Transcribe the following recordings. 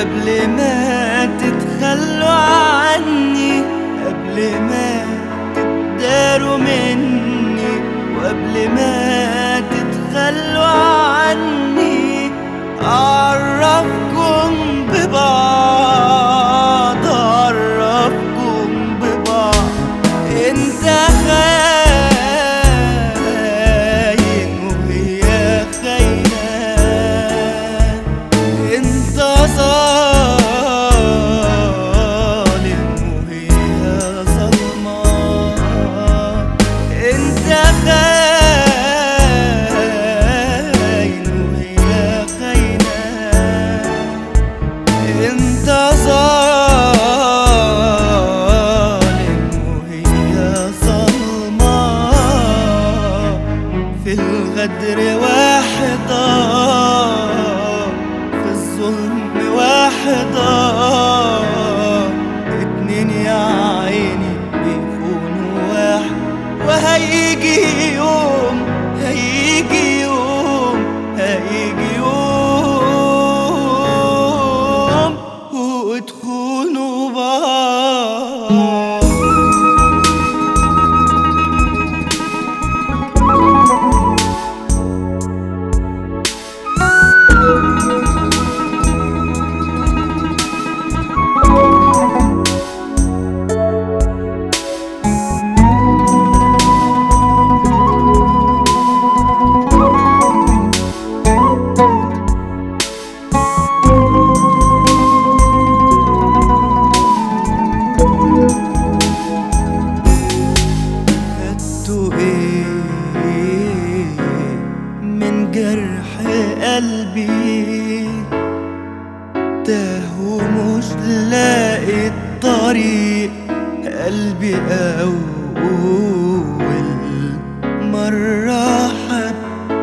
قبل ما تتخلوا عني، قبل ما تداروا مني، وقبل ما تتخلوا عني أعرفكم ببعض، أعرفكم ببعض. انت خاين وهي خاينة، انت ظالم وهي ظلمة، انت خاين وهي خاينة، انت ظالم وهي ظلمة. في الغدر واحدة، في الظلم واحدة، اتنين يا عيني بيخونوا واحد. وهيجي يوم، هيجي يوم، هيجي يوم وتخونوا بعض. من جرح قلبي تاه ومش لاقي الطريق، قلبي أول مرة حب،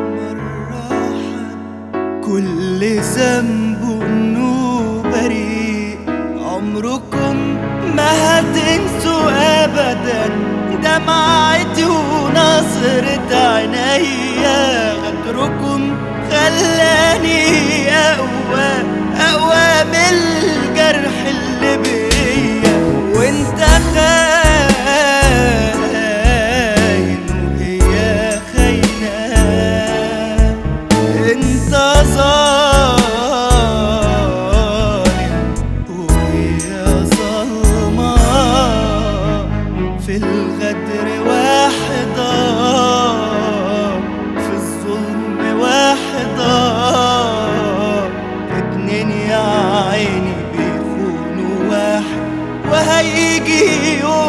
كل ذنبه إنه بريء. عمركم ما هتنسوا أبدا دمعتي ونظرة عينيا، غدركم خلاني أقوى، أقوى من الجرح اللي بيا. وانت خاين وهي خاينة، انت ظالم وهي ظلمة. في الغدر واحدة، في الظلم واحدة، اتنين يا عيني بيخونوا واحد. وهيجي يوم